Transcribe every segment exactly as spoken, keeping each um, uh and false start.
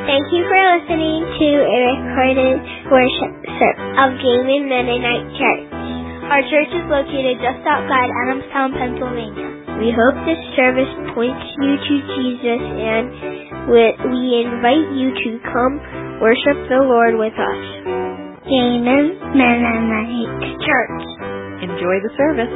Thank you for listening to a recorded worship service of Gaiman Mennonite Church. Our church is located just outside Adamstown, Pennsylvania. We hope this service points you to Jesus, and we invite you to come worship the Lord with us. Gaiman Mennonite Church. Enjoy the service.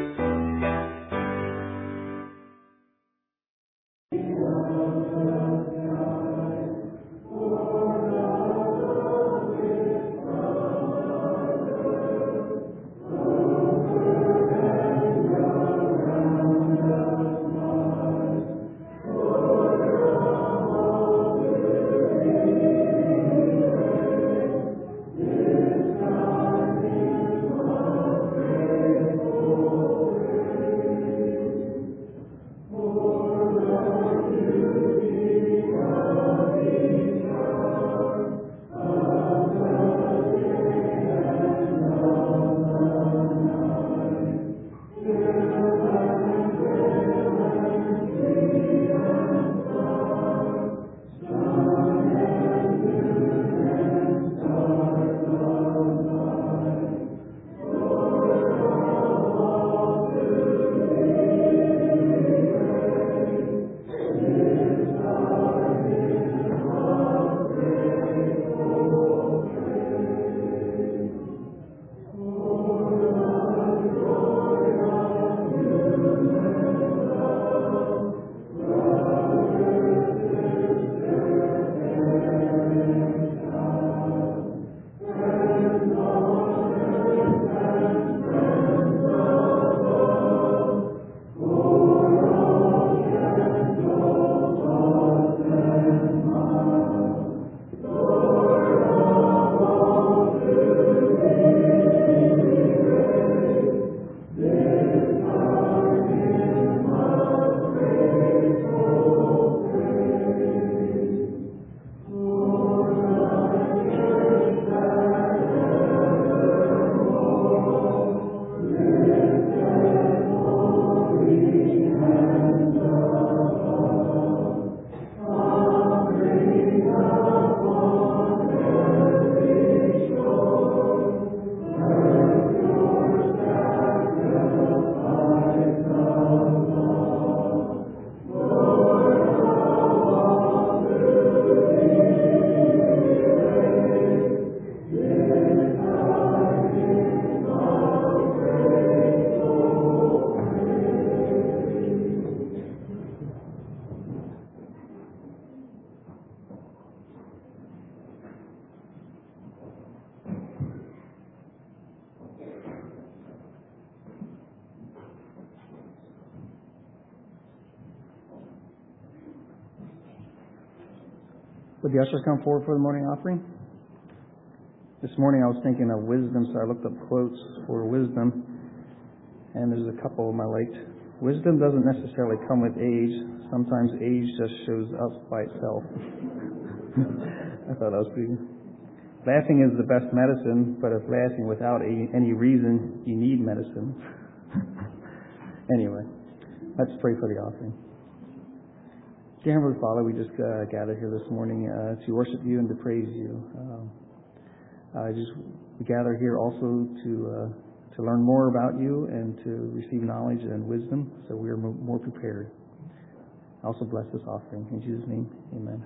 Would the ushers come forward for the morning offering? This morning I was thinking of wisdom, so I looked up quotes for wisdom, and there's a couple of them I liked. Wisdom doesn't necessarily come with age. Sometimes age just shows up by itself. I thought that was pretty good. Laughing is the best medicine, but if laughing without a, any reason, you need medicine. Anyway, let's pray for the offering. Dear Heavenly Father, we just uh, gather here this morning uh, to worship you and to praise you. Uh, I just we gather here also to uh, to learn more about you and to receive knowledge and wisdom, so we are more prepared. Also bless this offering in Jesus' name, Amen.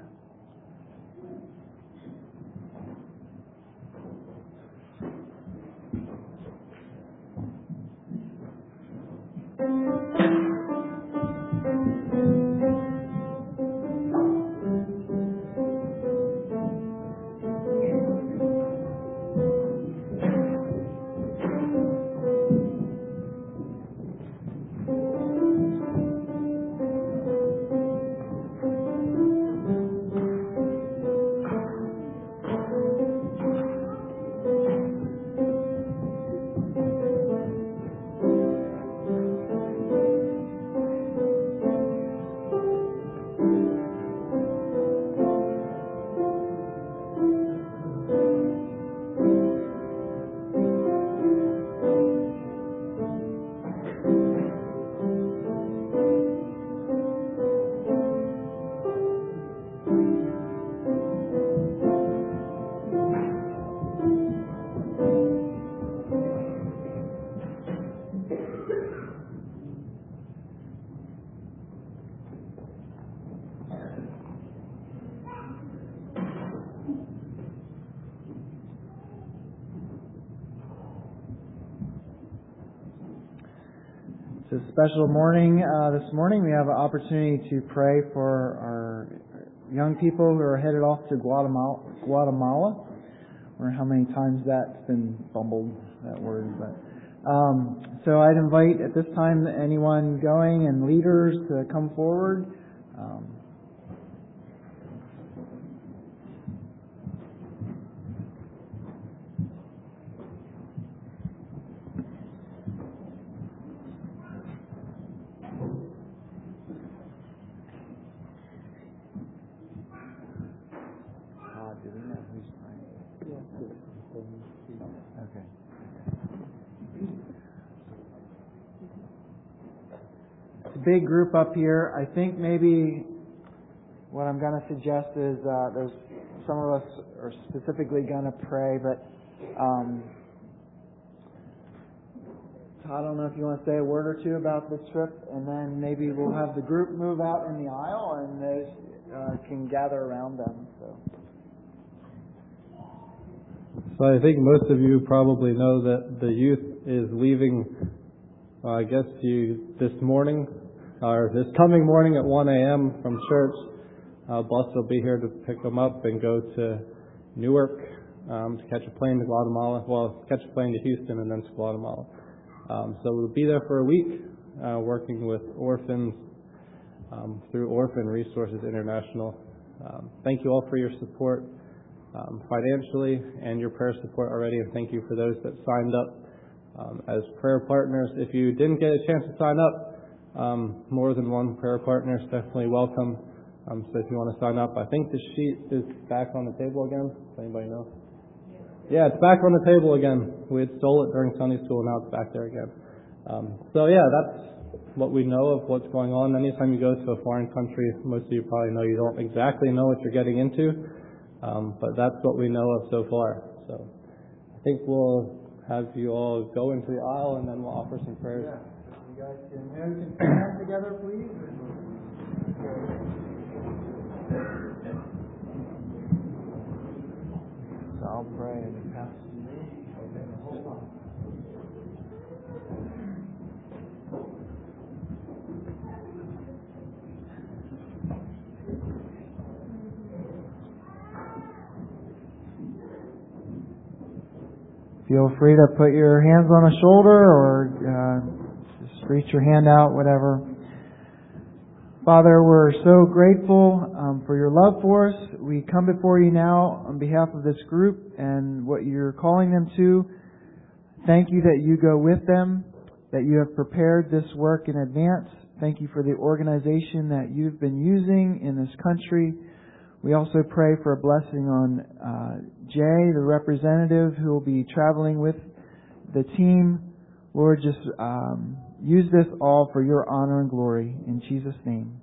It's a special morning. Uh, this morning we have an opportunity to pray for our young people who are headed off to Guatemala. Guatemala. I wonder how many times that's been bumbled, that word. But um, so I'd invite at this time anyone going and leaders to come forward. Um, Big group up here. I think maybe what I'm going to suggest is uh, there's some of us are specifically going to pray, but um, I don't know if you want to say a word or two about this trip, and then maybe we'll have the group move out in the aisle and those uh, can gather around them. So. So I think most of you probably know that the youth is leaving, uh, I guess you this morning. Or this coming morning at one a.m. from church. Uh, bus will be here to pick them up and go to Newark um, to catch a plane to Guatemala. Well, catch a plane to Houston and then to Guatemala. Um, so we'll be there for a week uh, working with orphans um, through Orphan Resources International. Um, thank you all for your support um, financially and your prayer support already, and thank you for those that signed up um, as prayer partners. If you didn't get a chance to sign up, Um, more than one prayer partner is definitely welcome. Um, so if you want to sign up, I think the sheet is back on the table again. Does anybody know? Yeah, it's back on the table again. We had stole it during Sunday school, now it's back there again. Um, so yeah, that's what we know of what's going on. Anytime you go to a foreign country, most of you probably know you don't exactly know what you're getting into, um, but that's what we know of so far. So I think we'll have you all go into the aisle and then we'll offer some prayers. Yeah. You guys can, can stand together, please. So I'll pray and pass to you. Feel free to put your hands on a shoulder or uh, reach your hand out, whatever. Father, we're so grateful um, for your love for us. We come before you now on behalf of this group and what you're calling them to. Thank you that you go with them, that you have prepared this work in advance. Thank you for the organization that you've been using in this country. We also pray for a blessing on uh, Jay, the representative who will be traveling with the team. Lord, just um, use this all for your honor and glory. In Jesus' name.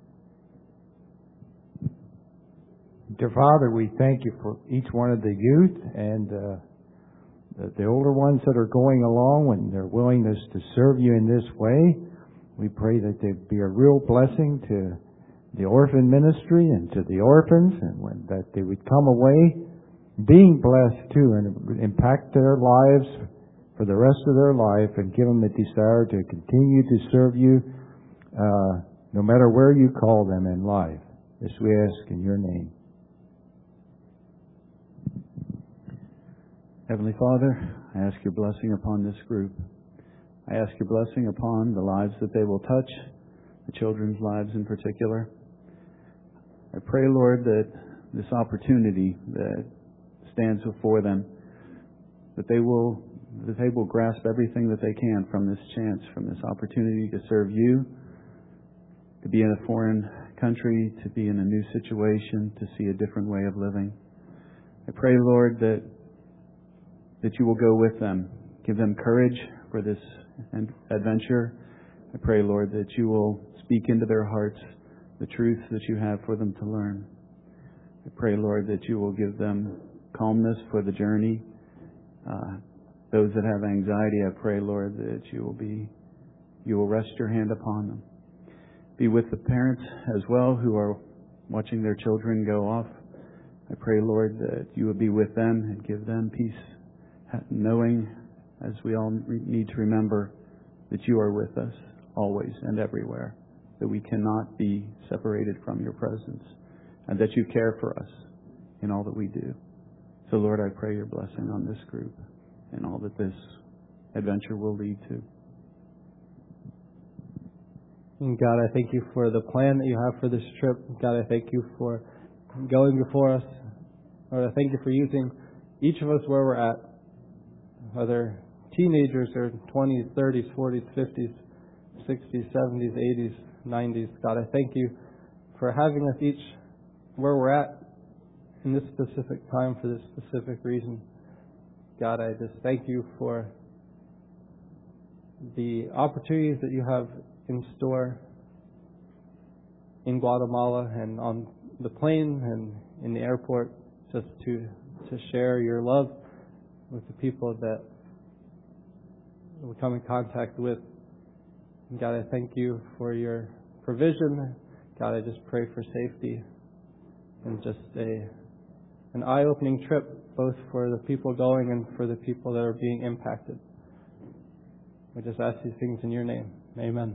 Dear Father, we thank you for each one of the youth and uh, the, the older ones that are going along and their willingness to serve you in this way. We pray that they be a real blessing to the orphan ministry and to the orphans, and when, that they would come away being blessed too and impact their lives for the rest of their life and give them a desire to continue to serve you uh, no matter where you call them in life. This we ask in your name. Heavenly Father, I ask your blessing upon this group. I ask your blessing upon the lives that they will touch, the children's lives in particular. I pray, Lord, that this opportunity that stands before them, that they will that they will grasp everything that they can from this chance, from this opportunity to serve you, to be in a foreign country, to be in a new situation, to see a different way of living. I pray, Lord, that that you will go with them, give them courage for this adventure. I pray, Lord, that you will speak into their hearts the truths that you have for them to learn. I pray, Lord, that you will give them calmness for the journey. Uh, those that have anxiety, I pray, Lord, that you will be, you will rest your hand upon them. Be with the parents as well who are watching their children go off. I pray, Lord, that you will be with them and give them peace, knowing, as we all need to remember, that you are with us always and everywhere, that we cannot be separated from your presence, and that you care for us in all that we do. So, Lord, I pray your blessing on this group and all that this adventure will lead to. And God, I thank you for the plan that you have for this trip. God, I thank you for going before us. Lord, I thank you for using each of us where we're at, whether teenagers or twenties, thirties, forties, fifties, sixties, seventies, eighties, nineties. God, I thank you for having us each where we're at in this specific time for this specific reason. God, I just thank you for the opportunities that you have in store in Guatemala and on the plane and in the airport, just to to share your love with the people that we come in contact with. And God, I thank you for your provision. God, I just pray for safety and just a an eye-opening trip, both for the people going and for the people that are being impacted. We just ask these things in your name. Amen.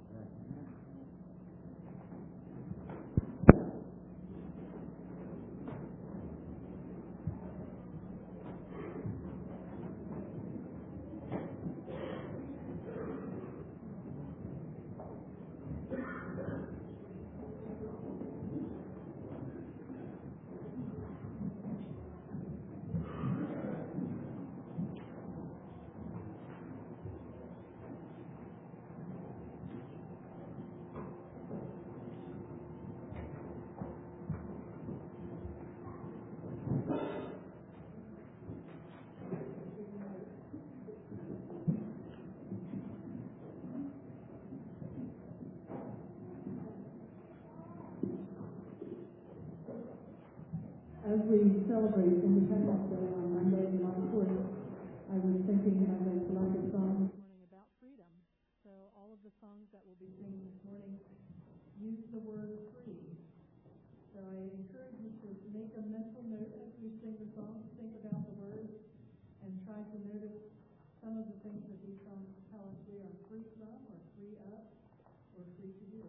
As we celebrate Independence Day on Monday, July fourth, I was thinking of a selected song this morning about freedom. So all of the songs that we'll be singing this morning use the word free. So I encourage you to make a mental note as we sing the songs, think about the words, and try to notice some of the things that these songs tell us we are free from, or free of, or free to do.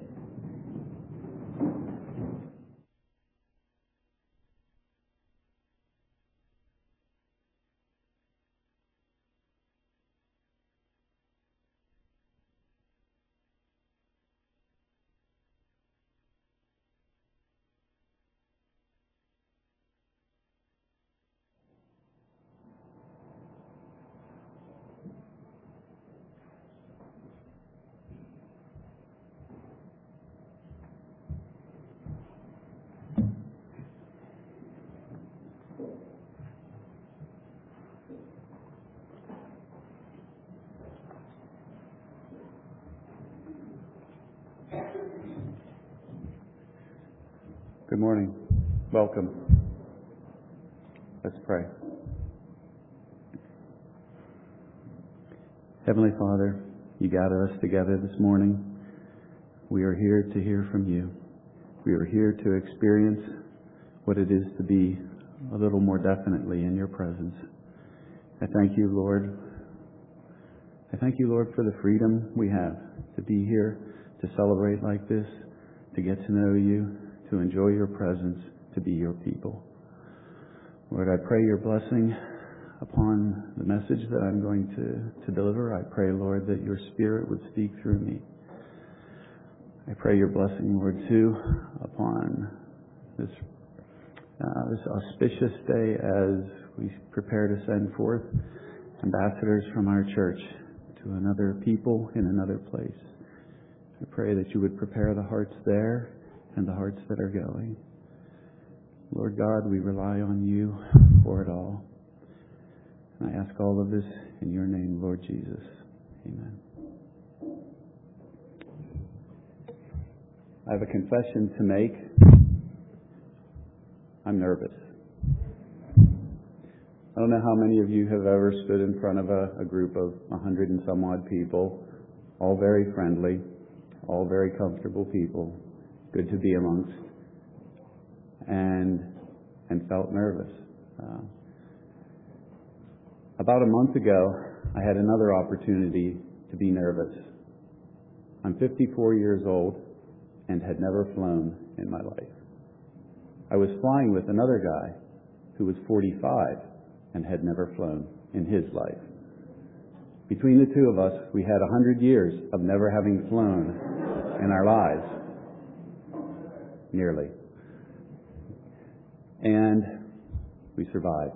Good morning. Welcome. Let's pray. Heavenly Father, you gathered us together this morning. We are here to hear from you. We are here to experience what it is to be a little more definitely in your presence. I thank you, Lord. I thank you, Lord, for the freedom we have to be here, to celebrate like this, to get to know you, to enjoy your presence, to be your people. Lord, I pray your blessing upon the message that I'm going to, to deliver. I pray, Lord, that your Spirit would speak through me. I pray your blessing, Lord, too, upon this, uh, this auspicious day as we prepare to send forth ambassadors from our church to another people in another place. I pray that you would prepare the hearts there and the hearts that are going. Lord God, we rely on you for it all. And I ask all of this in your name, Lord Jesus. Amen. I have a confession to make. I'm nervous. I don't know how many of you have ever stood in front of a, a group of a hundred and some odd people, all very friendly, all very comfortable people, good to be amongst, and and felt nervous. Uh, about a month ago, I had another opportunity to be nervous. I'm fifty-four years old and had never flown in my life. I was flying with another guy who was forty-five and had never flown in his life. Between the two of us, we had a hundred years of never having flown in our lives. Nearly. And we survived.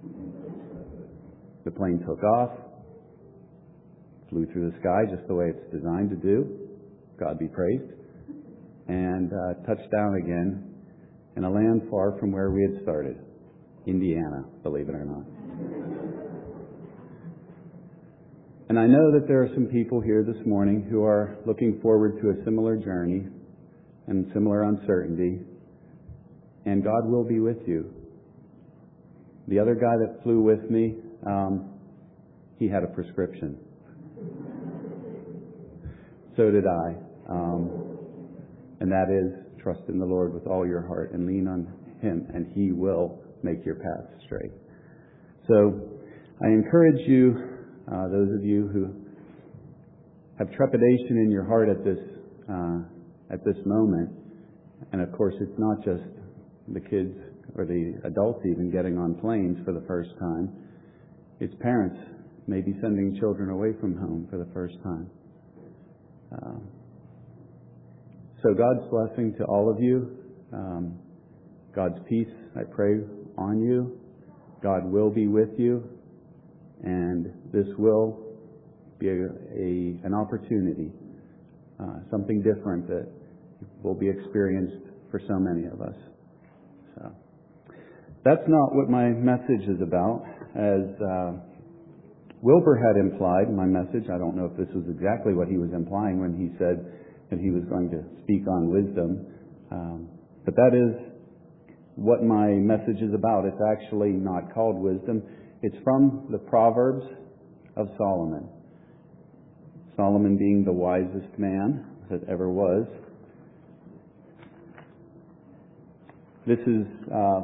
The plane took off, flew through the sky just the way it's designed to do, God be praised, and uh, touched down again in a land far from where we had started, Indiana, believe it or not. And I know that there are some people here this morning who are looking forward to a similar journey and similar uncertainty, and God will be with you. The other guy that flew with me, um, he had a prescription. So did I. Um, and that is, trust in the Lord with all your heart and lean on Him, and He will make your path straight. So I encourage you, uh, those of you who have trepidation in your heart at this uh, at this moment, and of course it's not just the kids or the adults even getting on planes for the first time, it's parents maybe sending children away from home for the first time. Uh, so God's blessing to all of you, um, God's peace, I pray, on you. God will be with you, and this will be a, a an opportunity, uh, something different that will be experienced for so many of us. So that's not what my message is about. As uh, Wilbur had implied in my message, I don't know if this was exactly what he was implying when he said that he was going to speak on wisdom, um, but that is what my message is about. It's actually not called wisdom. It's from the Proverbs of Solomon. Solomon being the wisest man that ever was. This is uh,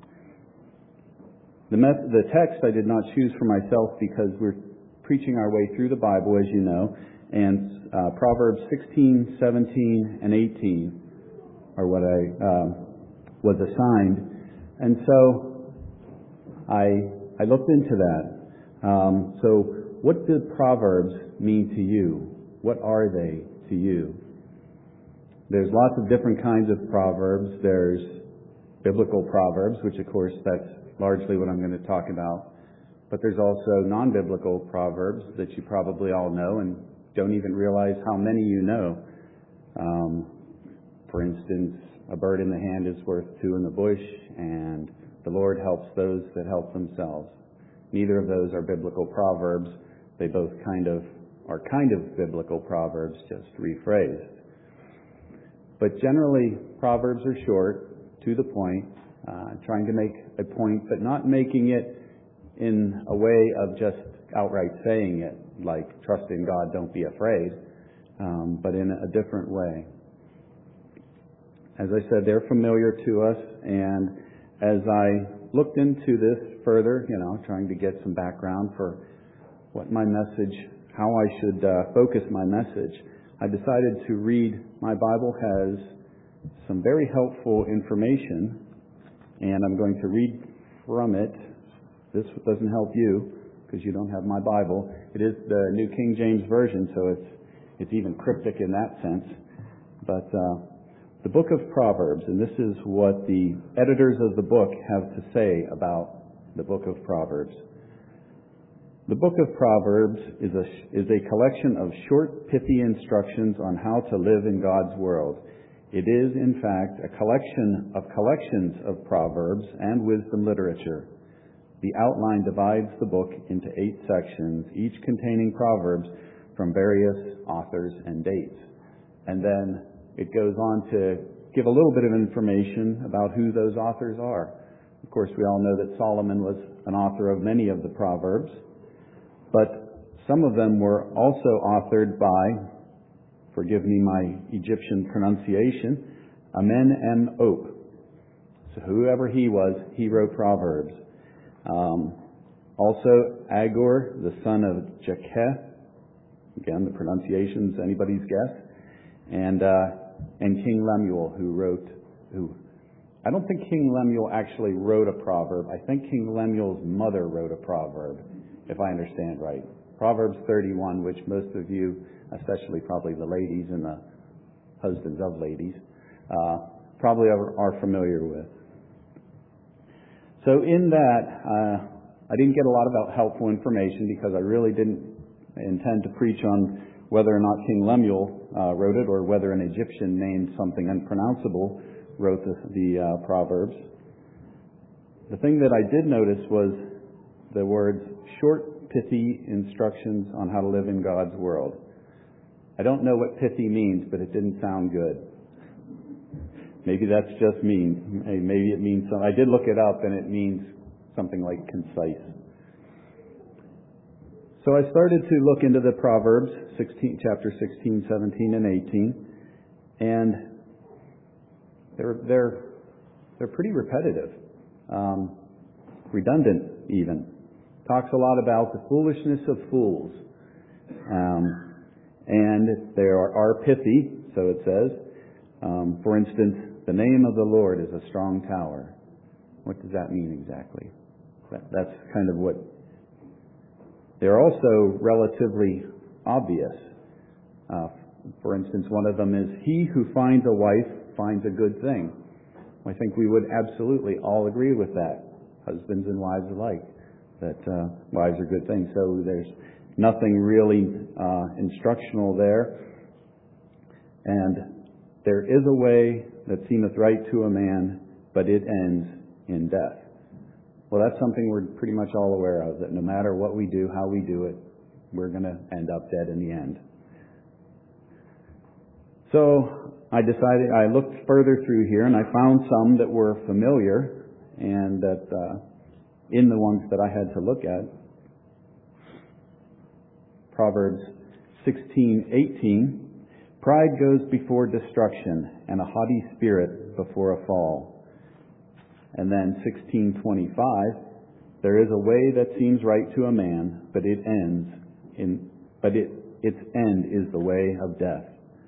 the, met- the text I did not choose for myself because we're preaching our way through the Bible, as you know, And uh, Proverbs sixteen, seventeen, and eighteen are what I uh, was assigned. And so I I looked into that. Um, so what do Proverbs mean to you? What are they to you? There's lots of different kinds of Proverbs. There's biblical Proverbs, which of course that's largely what I'm going to talk about. But there's also non-biblical Proverbs that you probably all know and don't even realize how many you know. Um, for instance, a bird in the hand is worth two in the bush, and the Lord helps those that help themselves. Neither of those are biblical Proverbs. They both kind of are kind of biblical Proverbs, just rephrased. But generally, Proverbs are short, to the point, uh, trying to make a point, but not making it in a way of just outright saying it, like trust in God, don't be afraid, um, but in a different way. As I said, they're familiar to us, and as I looked into this further, you know, trying to get some background for what my message, how I should uh, focus my message, I decided to read. My Bible has some very helpful information, and I'm going to read from it. This doesn't help you because you don't have my Bible. It is the New King James Version, so it's it's even cryptic in that sense. But uh, the book of Proverbs, and this is what the editors of the book have to say about the book of Proverbs. The book of Proverbs is a, is a collection of short, pithy instructions on how to live in God's world. It is, in fact, a collection of collections of Proverbs and wisdom literature. The outline divides the book into eight sections, each containing Proverbs from various authors and dates. And then it goes on to give a little bit of information about who those authors are. Of course, we all know that Solomon was an author of many of the Proverbs, but some of them were also authored by, forgive me my Egyptian pronunciation, Amenemop. So whoever he was, he wrote Proverbs. Um, also, Agur, the son of Jakeh, again, the pronunciation's anybody's guess, and uh, and King Lemuel, who wrote, who I don't think King Lemuel actually wrote a proverb. I think King Lemuel's mother wrote a proverb, if I understand right. Proverbs thirty-one, which most of you, especially probably the ladies and the husbands of ladies, uh, probably are, are familiar with. So in that, uh, I didn't get a lot of helpful information because I really didn't intend to preach on whether or not King Lemuel uh, wrote it or whether an Egyptian named something unpronounceable wrote the, the uh, Proverbs. The thing that I did notice was the words short, pithy instructions on how to live in God's world. I don't know what pithy means, but it didn't sound good. Maybe that's just me. Maybe it means something. I did look it up, and it means something like concise. So I started to look into the Proverbs, sixteen, chapter sixteen, seventeen, and eighteen, and they're they're they're pretty repetitive, um, redundant even. Talks a lot about the foolishness of fools, um, and there are, are pithy. So it says, um, for instance, the name of the Lord is a strong tower. What does that mean exactly? That, that's kind of what. They're also relatively obvious. Uh, for instance, one of them is, he who finds a wife finds a good thing. I think we would absolutely all agree with that, husbands and wives alike, that uh, wives are good things. So there's nothing really uh, instructional there. And there is a way that seemeth right to a man, but it ends in death. Well, that's something we're pretty much all aware of, that no matter what we do, how we do it, we're going to end up dead in the end. So I decided, I looked further through here, and I found some that were familiar, and that uh, in the ones that I had to look at. Proverbs sixteen eighteen, pride goes before destruction, and a haughty spirit before a fall. And then sixteen twenty-five, there is a way that seems right to a man, but it ends in, but it its end is the way of death.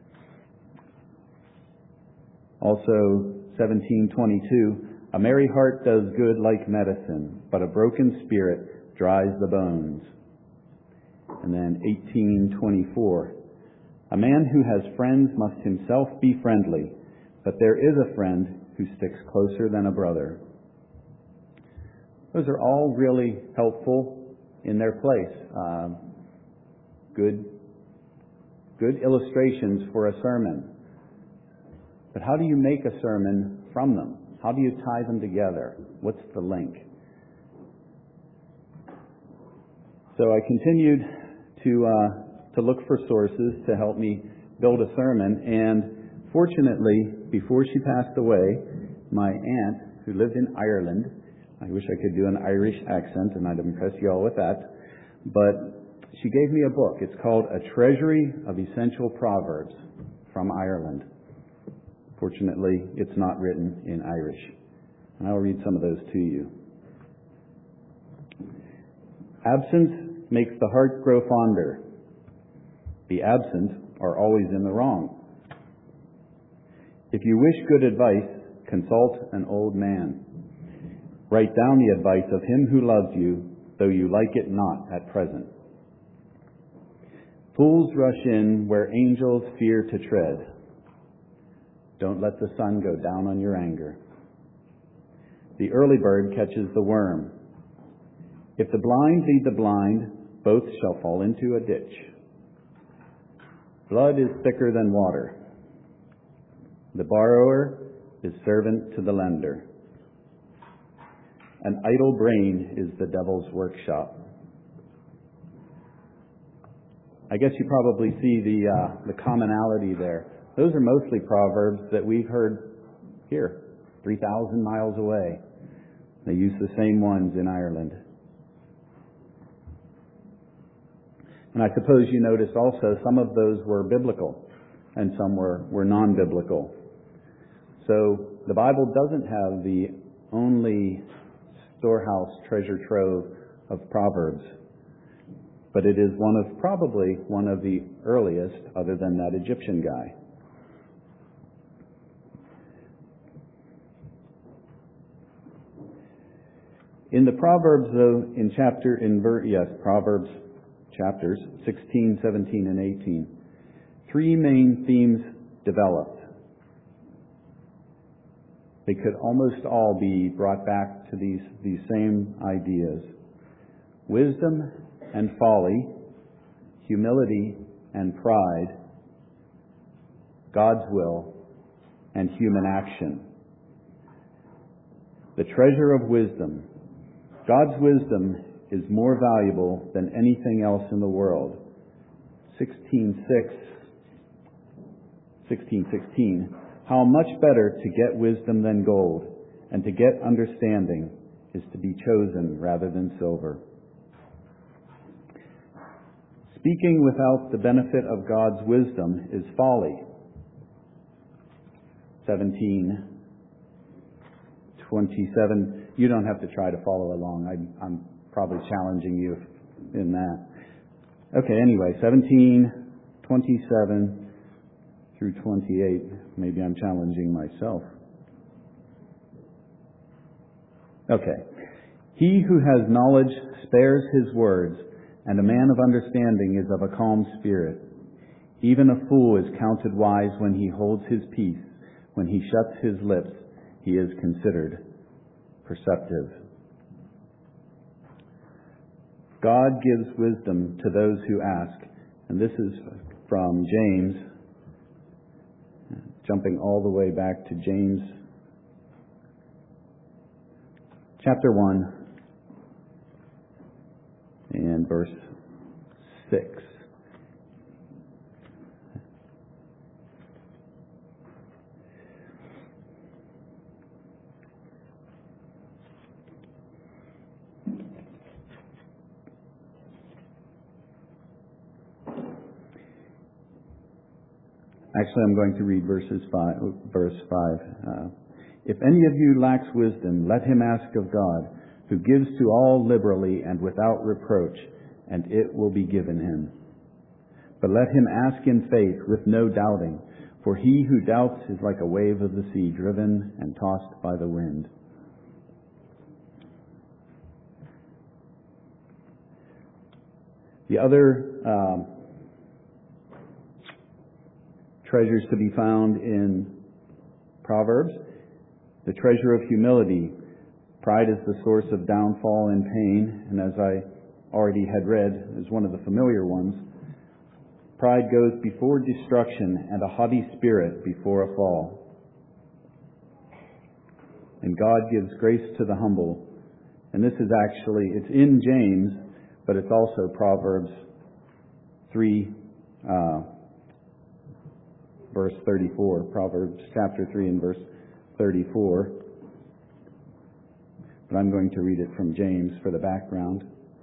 Also, seventeen twenty-two, a merry heart does good like medicine, but a broken spirit dries the bones. And then eighteen twenty-four, a man who has friends must himself be friendly, but there is a friend who sticks closer than a brother. Those are all really helpful in their place. Uh, good, good illustrations for a sermon. But how do you make a sermon from them? How do you tie them together? What's the link? So I continued to uh, to look for sources to help me build a sermon, and fortunately, before she passed away, my aunt, who lived in Ireland, I wish I could do an Irish accent, and I'd impress you all with that, but she gave me a book. It's called A Treasury of Essential Proverbs from Ireland. Fortunately, it's not written in Irish. And I'll read some of those to you. Absence makes the heart grow fonder. The absent are always in the wrong. If you wish good advice, consult an old man. Write down the advice of him who loves you, though you like it not at present. Fools rush in where angels fear to tread. Don't let the sun go down on your anger. The early bird catches the worm. If the blind lead the blind, both shall fall into a ditch. Blood is thicker than water. The borrower is servant to the lender. An idle brain is the devil's workshop. I guess you probably see the uh, the commonality there. Those are mostly proverbs that we've heard here, three thousand miles away. They use the same ones in Ireland. And I suppose you notice also some of those were biblical and some were, were non-biblical. So the Bible doesn't have the only storehouse treasure trove of Proverbs, but it is one of probably one of the earliest other than that Egyptian guy. In the Proverbs, though, in chapter, in ver, yes, Proverbs chapters sixteen, seventeen, and eighteen, three main themes developed. They could almost all be brought back to these, these same ideas. Wisdom and folly, humility and pride, God's will, and human action. The treasure of wisdom. God's wisdom is more valuable than anything else in the world. sixteen sixteen. How much better to get wisdom than gold, and to get understanding is to be chosen rather than silver. Speaking without the benefit of God's wisdom is folly. seventeen twenty-seven. You don't have to try to follow along. I, I'm probably challenging you in that. Okay, anyway, seventeen twenty-seven through twenty-eight. Maybe I'm challenging myself. Okay. He who has knowledge spares his words, and a man of understanding is of a calm spirit. Even a fool is counted wise when he holds his peace. When he shuts his lips, he is considered perceptive. God gives wisdom to those who ask. And this is from James, jumping all the way back to James chapter one and verse six. Actually, I'm going to read verses five, verse five. Uh, if any of you lacks wisdom, let him ask of God, who gives to all liberally and without reproach, and it will be given him. but let him ask in faith with no doubting. For he who doubts is like a wave of the sea, driven and tossed by the wind. The other um, treasures to be found in Proverbs, the treasure of humility. Pride is the source of downfall and pain, and as I already had read, is one of the familiar ones. Pride goes before destruction, and a haughty spirit before a fall. And God gives grace to the humble. And this is actually, it's in James, but it's also Proverbs three, uh, verse thirty-four. Proverbs chapter three and verse thirty-four. But I'm going to read it from James for the background.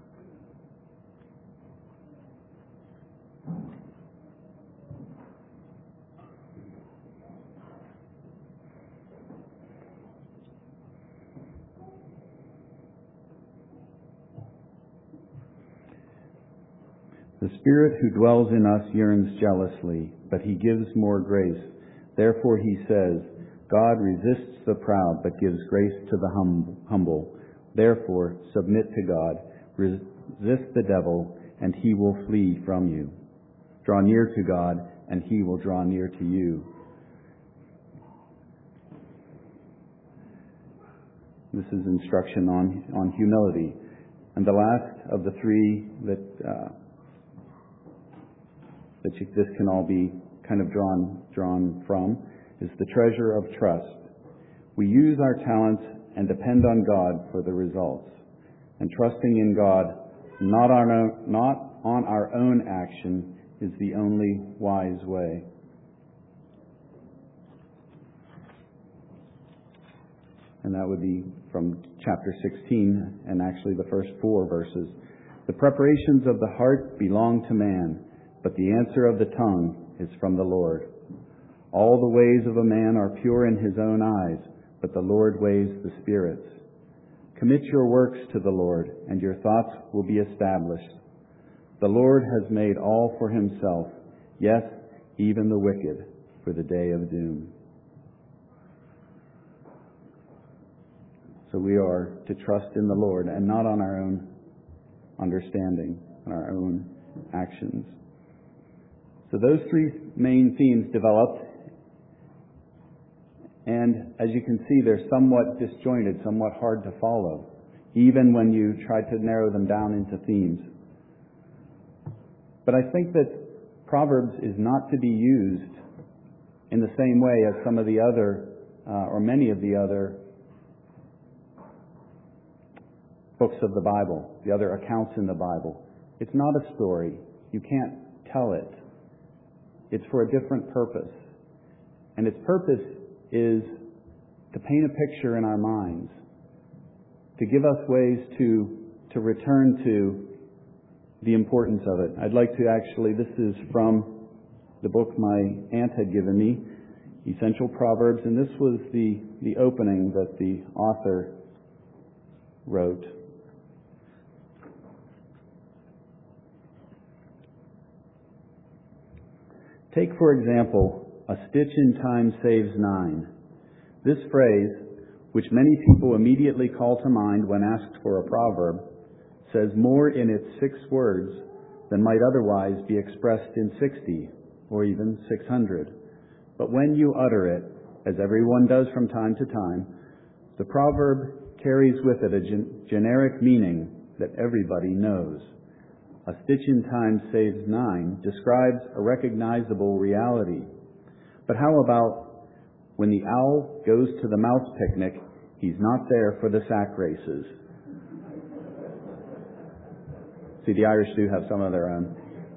The Spirit who dwells in us yearns jealously, but He gives more grace. Therefore He says, God resists the proud, but gives grace to the hum- humble. Therefore, submit to God, resist the devil, and he will flee from you. Draw near to God, and He will draw near to you. This is instruction on, on humility. And the last of the three that uh, that you, this can all be kind of drawn drawn from is the treasure of trust. We use our talents and depend on God for the results. And trusting in God, not on our, not on our own action, is the only wise way. And that would be from chapter sixteen, and actually the first four verses. The preparations of the heart belong to man, but the answer of the tongue is from the Lord. All the ways of a man are pure in his own eyes, but the Lord weighs the spirits. Commit your works to the Lord, and your thoughts will be established. The Lord has made all for himself, yes, even the wicked, for the day of doom. So we are to trust in the Lord and not on our own understanding, on our own actions. So those three main themes developed, and as you can see, they're somewhat disjointed, somewhat hard to follow, even when you try to narrow them down into themes. But I think that Proverbs is not to be used in the same way as some of the other, uh, or many of the other books of the Bible, the other accounts in the Bible. It's not a story. You can't tell it. It's for a different purpose. And its purpose is to paint a picture in our minds, to give us ways to, to return to the importance of it. I'd like to actually, this is from the book my aunt had given me, Essential Proverbs, and this was the, the opening that the author wrote. Take, for example, a stitch in time saves nine. This phrase, which many people immediately call to mind when asked for a proverb, says more in its six words than might otherwise be expressed in sixty or even six hundred. But when you utter it, as everyone does from time to time, the proverb carries with it a gen- generic meaning that everybody knows. A stitch in time saves nine describes a recognizable reality. But how about when the owl goes to the mouse picnic, he's not there for the sack races? See, the Irish do have some of their own.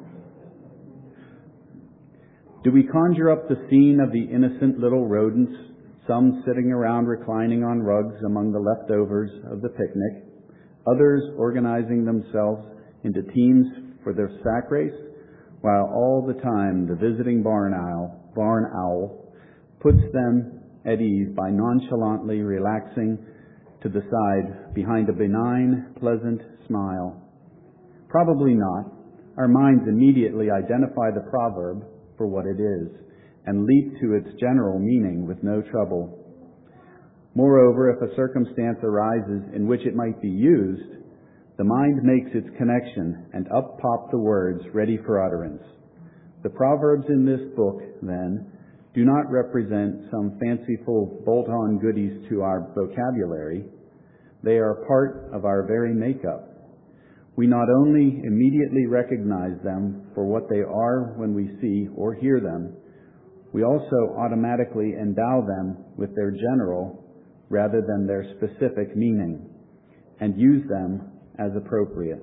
Do we conjure up the scene of the innocent little rodents, some sitting around reclining on rugs among the leftovers of the picnic, others organizing themselves into teams for their sack race, while all the time the visiting barn owl, barn owl puts them at ease by nonchalantly relaxing to the side behind a benign, pleasant smile? Probably not, our minds immediately identify the proverb for what it is and leap to its general meaning with no trouble. Moreover, if a circumstance arises in which it might be used, the mind makes its connection, and up pop the words ready for utterance. The proverbs in this book, then, do not represent some fanciful bolt-on goodies to our vocabulary. They are part of our very makeup. We not only immediately recognize them for what they are when we see or hear them, we also automatically endow them with their general rather than their specific meaning, and use them as appropriate.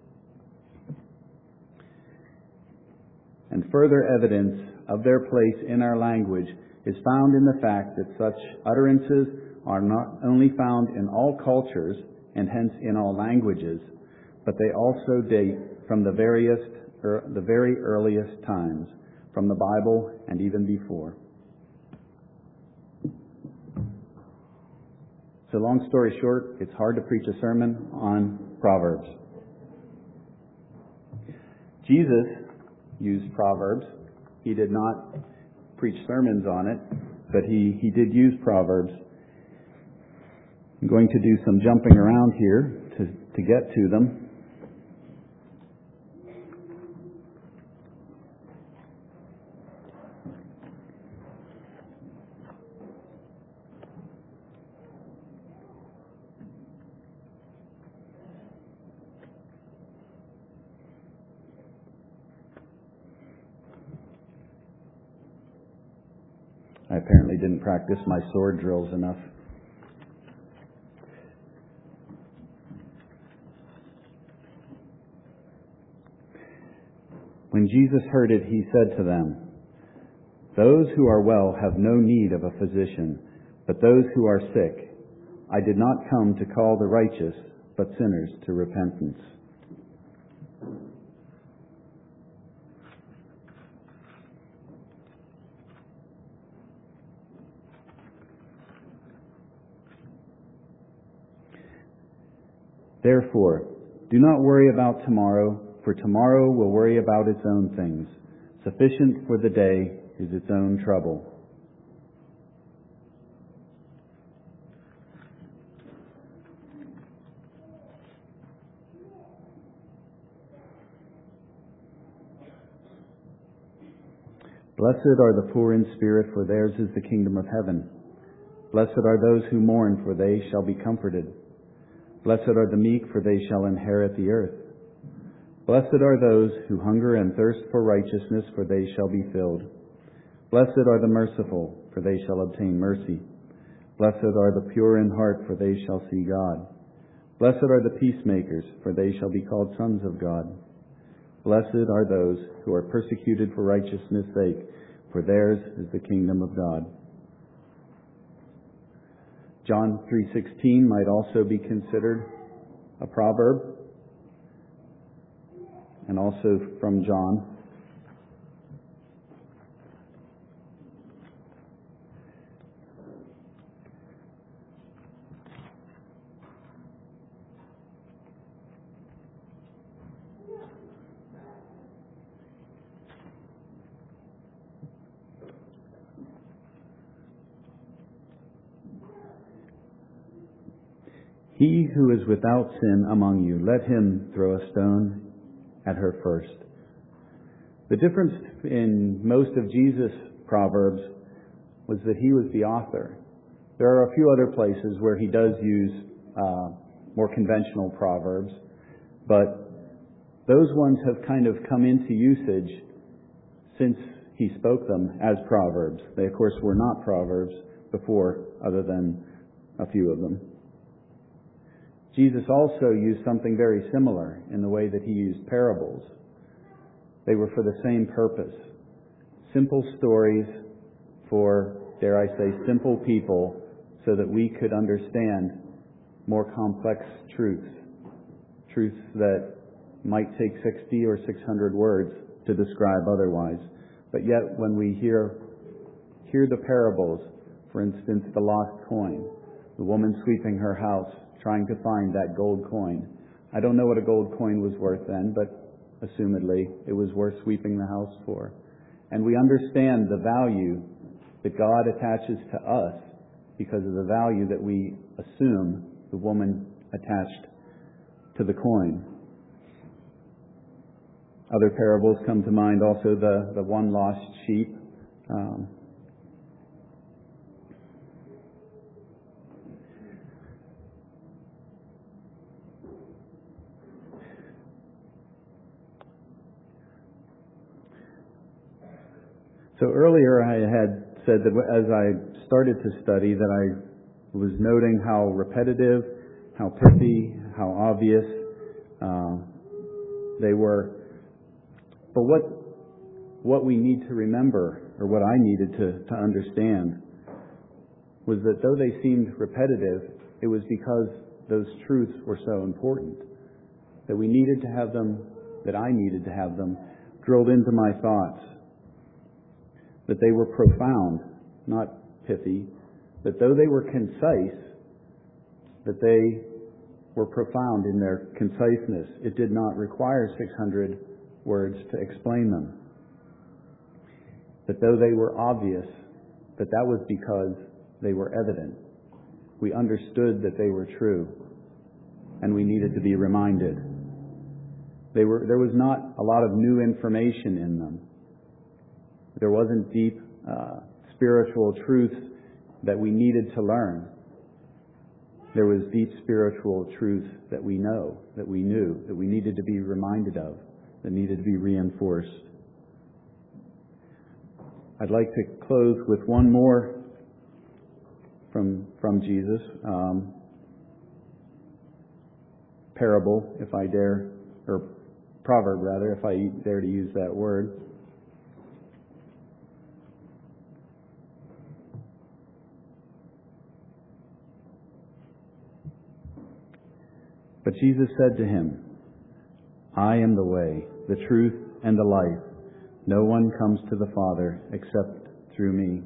And further evidence of their place in our language is found in the fact that such utterances are not only found in all cultures and hence in all languages, but they also date from the various, er, the very earliest times, from the Bible and even before. So long story short, it's hard to preach a sermon on Proverbs. Jesus used Proverbs. He did not preach sermons on it, but he, he did use Proverbs. I'm going to do some jumping around here to, to get to them. I apparently didn't practice my sword drills enough. When Jesus heard it, he said to them, "Those who are well have no need of a physician, but those who are sick. I did not come to call the righteous, but sinners to repentance." Therefore, do not worry about tomorrow, for tomorrow will worry about its own things. Sufficient for the day is its own trouble. Blessed are the poor in spirit, for theirs is the kingdom of heaven. Blessed are those who mourn, for they shall be comforted. Blessed are the meek, for they shall inherit the earth. Blessed are those who hunger and thirst for righteousness, for they shall be filled. Blessed are the merciful, for they shall obtain mercy. Blessed are the pure in heart, for they shall see God. Blessed are the peacemakers, for they shall be called sons of God. Blessed are those who are persecuted for righteousness' sake, for theirs is the kingdom of God. John three sixteen might also be considered a proverb, and also from John. He who is without sin among you, let him throw a stone at her first. The difference in most of Jesus' proverbs was that he was the author. There are a few other places where he does use uh, more conventional proverbs, but those ones have kind of come into usage since he spoke them as proverbs. They, of course, were not proverbs before, other than a few of them. Jesus also used something very similar in the way that he used parables. They were for the same purpose. Simple stories for, dare I say, simple people, so that we could understand more complex truths. Truths that might take sixty or six hundred words to describe otherwise. But yet when we hear, hear the parables, for instance, the lost coin, the woman sweeping her house, trying to find that gold coin. I don't know what a gold coin was worth then, but assumedly. It was worth sweeping the house for. And we understand the value that God attaches to us because of the value that we assume the woman attached to the coin. Other parables come to mind, also the, the one lost sheep. Um, So earlier I had said that as I started to study that I was noting how repetitive, how pithy, how obvious uh, they were. But what what we need to remember, or what I needed to, to understand, was that though they seemed repetitive, it was because those truths were so important. That we needed to have them, that I needed to have them drilled into my thoughts. That they were profound, not pithy, that though they were concise, that they were profound in their conciseness. It did not require six hundred words to explain them. That though they were obvious, that that was because they were evident. We understood that they were true, and we needed to be reminded. They were, there was not a lot of new information in them. There wasn't deep uh, spiritual truth that we needed to learn. There was deep spiritual truth that we know, that we knew, that we needed to be reminded of, that needed to be reinforced. I'd like to close with one more from from Jesus, um, parable, if I dare, or proverb rather, if I dare to use that word. But Jesus said to him, I am the way, the truth, and the life. No one comes to the Father except through me.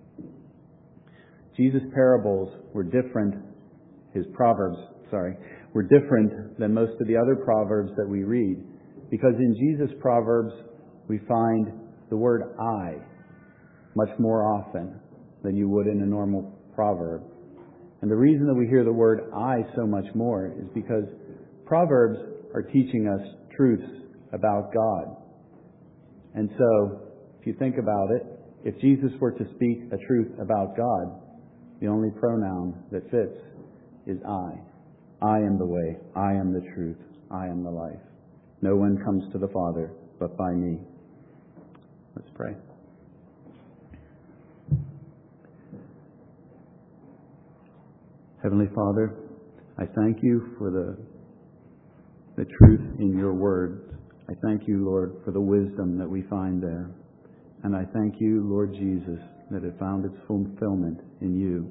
Jesus' parables were different, his proverbs, sorry, were different than most of the other proverbs that we read, because in Jesus' proverbs we find the word I much more often than you would in a normal proverb. And the reason that we hear the word I so much more is because Proverbs are teaching us truths about God. And so, if you think about it, if Jesus were to speak a truth about God, the only pronoun that fits is I. I am the way, I am the truth, I am the life. No one comes to the Father but by me. Let's pray. Heavenly Father, I thank you for the the truth in your word. I thank you, Lord, for the wisdom that we find there. And I thank you, Lord Jesus, that it found its fulfillment in you.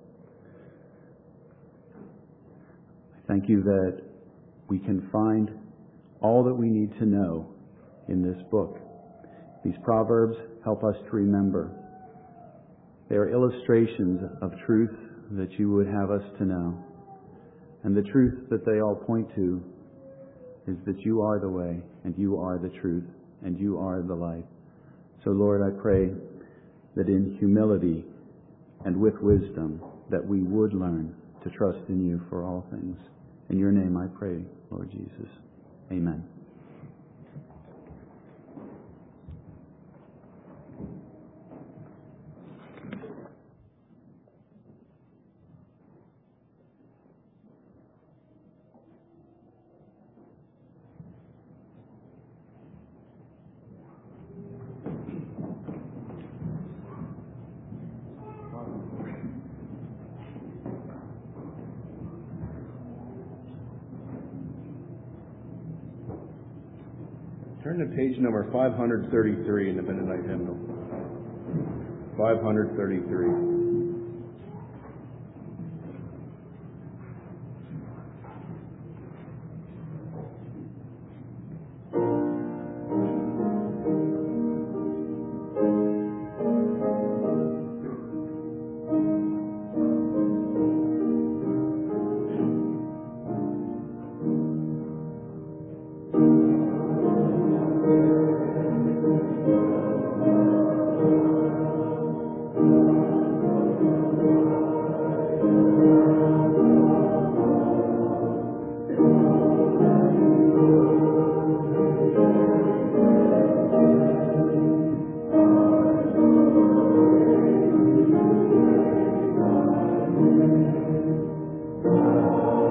I thank you that we can find all that we need to know in this book. These proverbs help us to remember. They are illustrations of truth that you would have us to know. And the truth that they all point to is that you are the way, and you are the truth, and you are the life. So, Lord, I pray that in humility and with wisdom that we would learn to trust in you for all things. In your name I pray, Lord Jesus. Amen. Turn to page number five thirty-three in the Mennonite hymnal. five thirty-three.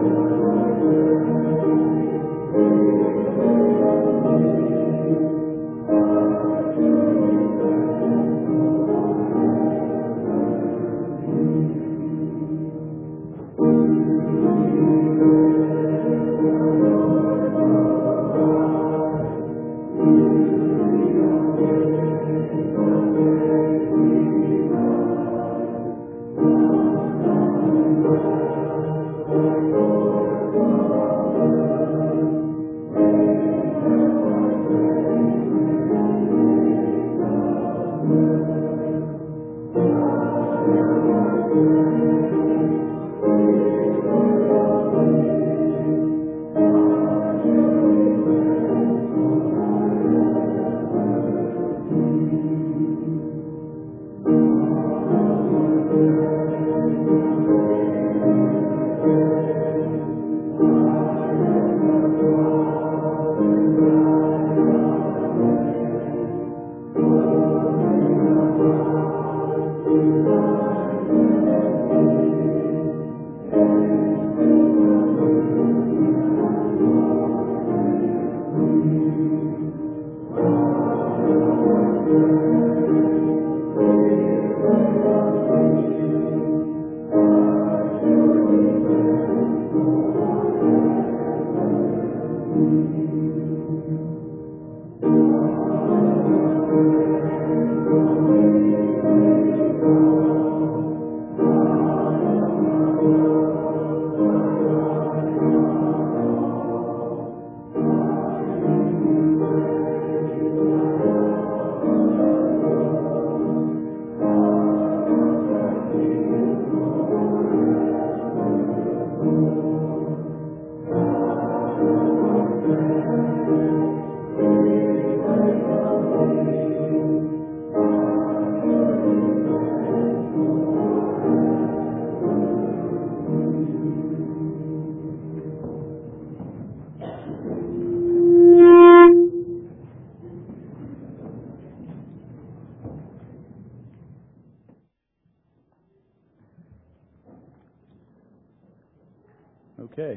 Okay.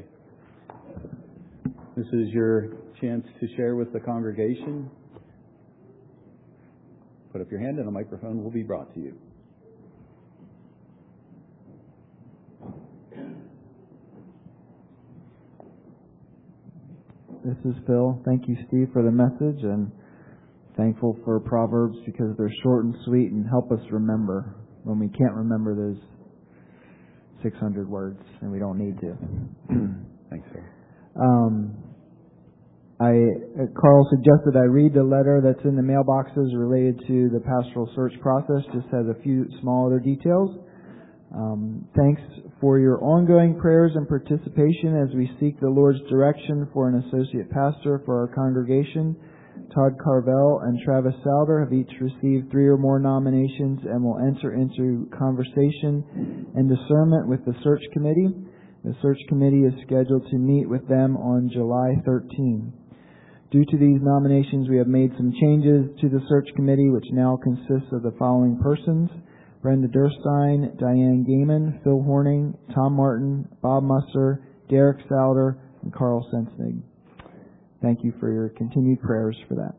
This is your chance to share with the congregation. Put up your hand and a microphone will be brought to you. This is Phil. Thank you, Steve, for the message, and thankful for Proverbs because they're short and sweet and help us remember when we can't remember those six hundred words, and we don't need to. Thanks, sir. Um, I uh, Carl suggested I read the letter that's in the mailboxes related to the pastoral search process. Just has a few small other details. Um, thanks for your ongoing prayers and participation as we seek the Lord's direction for an associate pastor for our congregation. Todd Carvel and Travis Souder have each received three or more nominations and will enter into conversation and discernment with the search committee. The search committee is scheduled to meet with them on July thirteenth. Due to these nominations, we have made some changes to the search committee, which now consists of the following persons: Brenda Durstein, Diane Gaiman, Phil Horning, Tom Martin, Bob Musser, Derek Souder, and Carl Sensnig. Thank you for your continued prayers for that.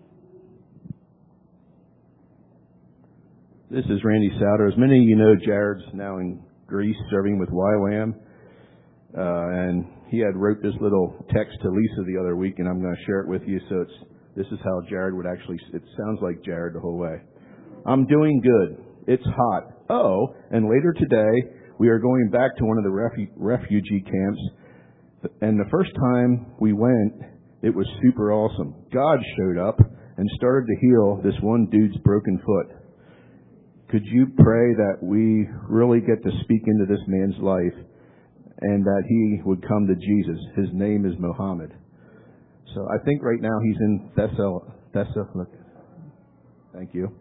This is Randy Souder. As many of you know, Jared's now in Greece serving with Y WAM. Uh, and he had wrote this little text to Lisa the other week, and I'm going to share it with you. So it's this is how Jared would actually, it sounds like Jared the whole way. I'm doing good. It's hot. Oh, and later today, we are going back to one of the refu- refugee camps. And the first time we went, it was super awesome. God showed up and started to heal this one dude's broken foot. Could you pray that we really get to speak into this man's life and that he would come to Jesus? His name is Mohammed. So I think right now he's in Thessal. Thessal. Thank you.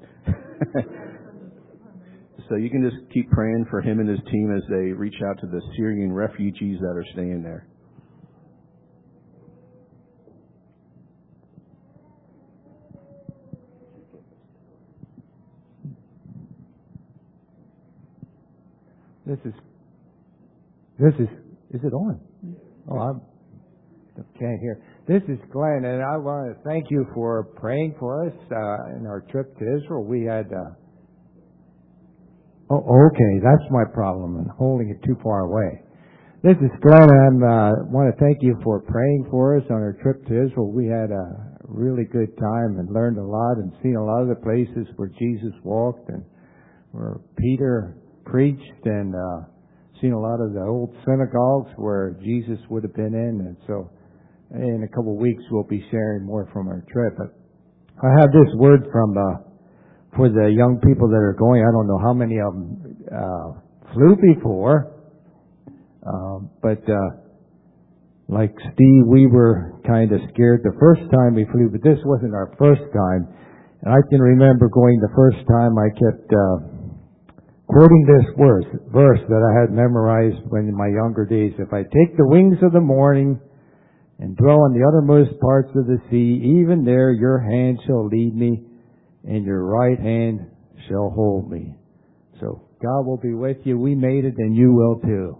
So you can just keep praying for him and his team as they reach out to the Syrian refugees that are staying there. This is this is Is it on? Oh, I can't hear. This is Glenn, and I want to thank you for praying for us uh, in our trip to Israel. We had. Uh, oh, okay, that's my problem, and holding it too far away. This is Glenn, and I uh, want to thank you for praying for us on our trip to Israel. We had a really good time and learned a lot and seen a lot of the places where Jesus walked and where Peter preached, and uh, seen a lot of the old synagogues where Jesus would have been in. And so in a couple of weeks we'll be sharing more from our trip. But I have this word from uh, for the young people that are going. I don't know how many of them uh, flew before. Um, but uh, like Steve, we were kind of scared the first time we flew, but this wasn't our first time. And I can remember going the first time, I kept uh, quoting this verse, verse that I had memorized when in my younger days. If I take the wings of the morning and dwell on the uttermost parts of the sea, even there your hand shall lead me, and your right hand shall hold me. So God will be with you. We made it, and you will too.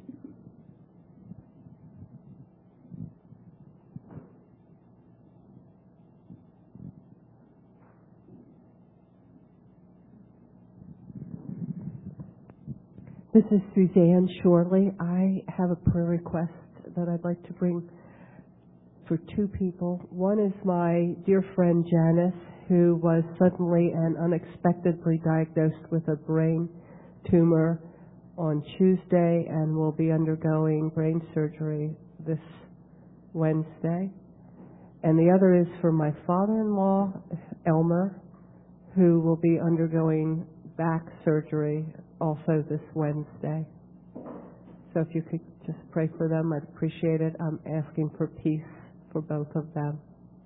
This is Suzanne Shorley. I have a prayer request that I'd like to bring for two people. One is my dear friend Janice, who was suddenly and unexpectedly diagnosed with a brain tumor on Tuesday and will be undergoing brain surgery this Wednesday. And the other is for my father-in-law, Elmer, who will be undergoing back surgery also this Wednesday. So if you could just pray for them, I'd appreciate it. I'm asking for peace for both of them.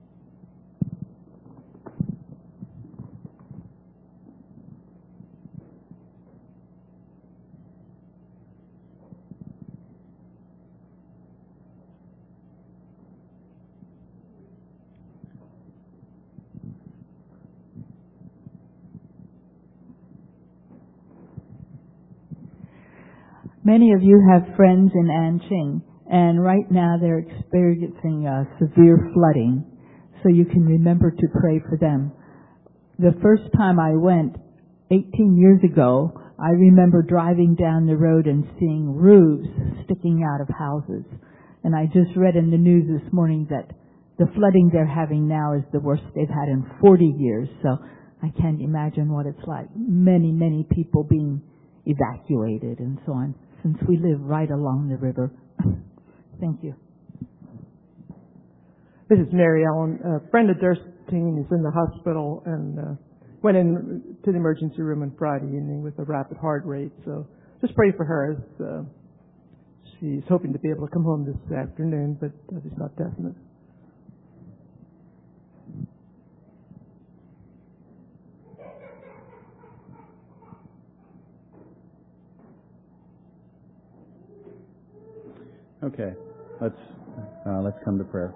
Many of you have friends in Anqing, and right now they're experiencing uh, severe flooding, so you can remember to pray for them. The first time I went, eighteen years ago, I remember driving down the road and seeing roofs sticking out of houses. And I just read in the news this morning that the flooding they're having now is the worst they've had in forty years, so I can't imagine what it's like. Many, many people being evacuated and so on, since we live right along the river. Thank you. This is Mary Ellen. Uh, Brenda Dursting is in the hospital and uh, went in to the emergency room on Friday evening with a rapid heart rate. So just pray for her as uh, she's hoping to be able to come home this afternoon, but uh, it's not definite. Okay, let's uh, let's come to prayer.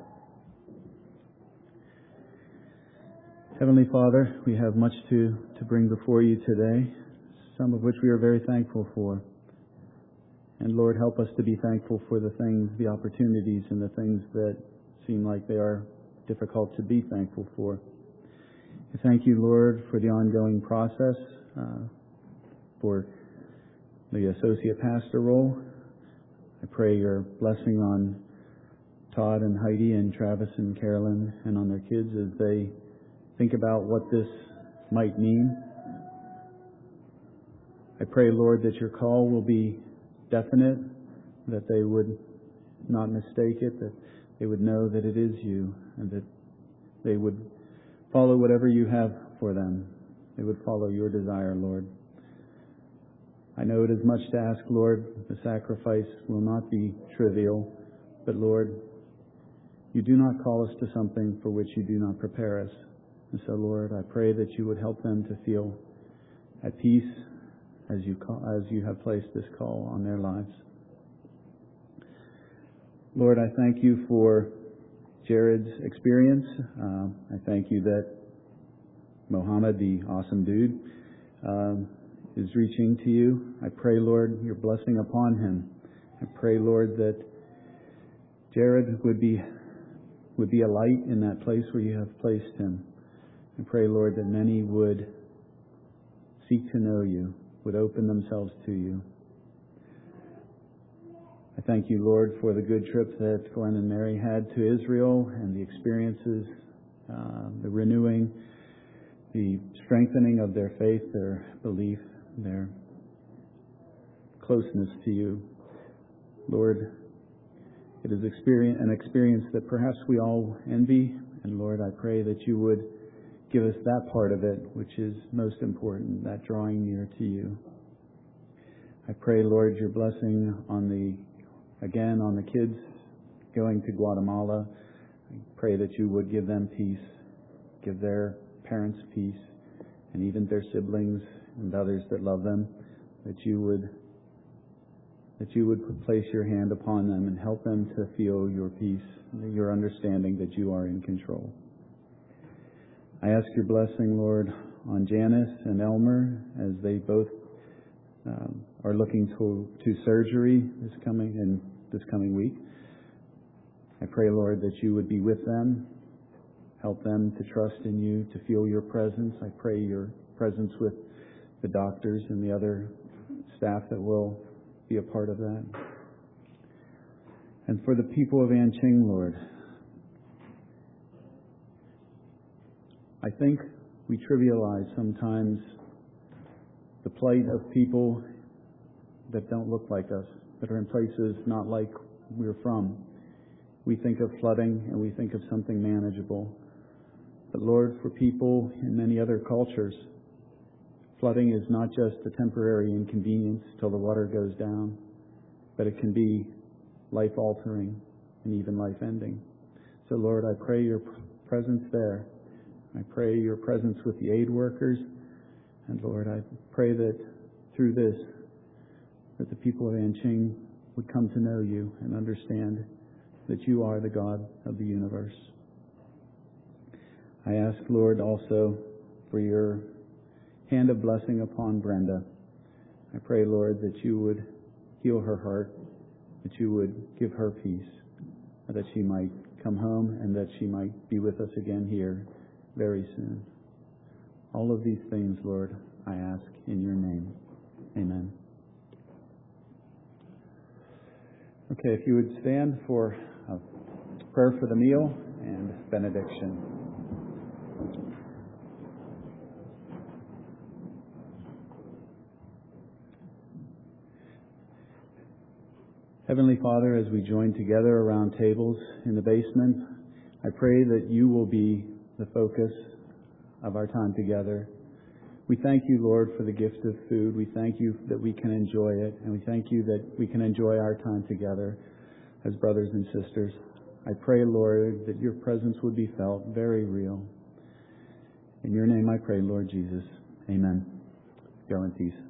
Heavenly Father, we have much to, to bring before you today, some of which we are very thankful for. And Lord, help us to be thankful for the things, the opportunities, and the things that seem like they are difficult to be thankful for. I thank you, Lord, for the ongoing process, uh, for the associate pastor role. I pray your blessing on Todd and Heidi and Travis and Carolyn and on their kids as they think about what this might mean. I pray, Lord, that your call will be definite, that they would not mistake it, that they would know that it is you, and that they would follow whatever you have for them. They would follow your desire, Lord. I know it is much to ask, Lord. The sacrifice will not be trivial, but Lord, you do not call us to something for which you do not prepare us. And so, Lord, I pray that you would help them to feel at peace as you call, as you have placed this call on their lives. Lord, I thank you for Jared's experience. Uh, I thank you that Mohammed, the awesome dude, um, is reaching to you. I pray, Lord, your blessing upon him I pray, Lord, that Jared would be would be a light in that place where you have placed him. I pray, Lord, that many would seek to know you, would open themselves to you. I thank you, Lord, for the good trip that Glenn and Mary had to Israel and the experiences, uh, the renewing, the strengthening of their faith, their belief, their closeness to you. Lord, it is experience, an experience that perhaps we all envy, and Lord, I pray that you would give us that part of it, which is most important, that drawing near to you. I pray, Lord, your blessing on the, again, on the kids going to Guatemala. I pray that you would give them peace, give their parents peace, and even their siblings and others that love them, that you would that you would place your hand upon them and help them to feel your peace, your understanding that you are in control. I ask your blessing, Lord, on Janice and Elmer as they both um, are looking to, to surgery this coming in this coming week. I pray, Lord, that you would be with them, help them to trust in you, to feel your presence. I pray your presence with the doctors and the other staff that will be a part of that. And for the people of Anqing, Lord, I think we trivialize sometimes the plight of people that don't look like us, that are in places not like we're from. We think of flooding and we think of something manageable. But Lord, for people in many other cultures, flooding is not just a temporary inconvenience till the water goes down, but it can be life-altering and even life-ending. So Lord, I pray your presence there. I pray your presence with the aid workers. And Lord, I pray that through this, that the people of Anqing would come to know you and understand that you are the God of the universe. I ask, Lord, also for your hand of blessing upon Brenda. I pray, Lord, that you would heal her heart, that you would give her peace, that she might come home and that she might be with us again here very soon. All of these things, Lord, I ask in your name. Amen. Okay, if you would stand for a prayer for the meal and benediction. Heavenly Father, as we join together around tables in the basement, I pray that you will be the focus of our time together. We thank you, Lord, for the gift of food. We thank you that we can enjoy it, and we thank you that we can enjoy our time together as brothers and sisters. I pray, Lord, that your presence would be felt very real. In your name I pray, Lord Jesus. Amen. Go in peace.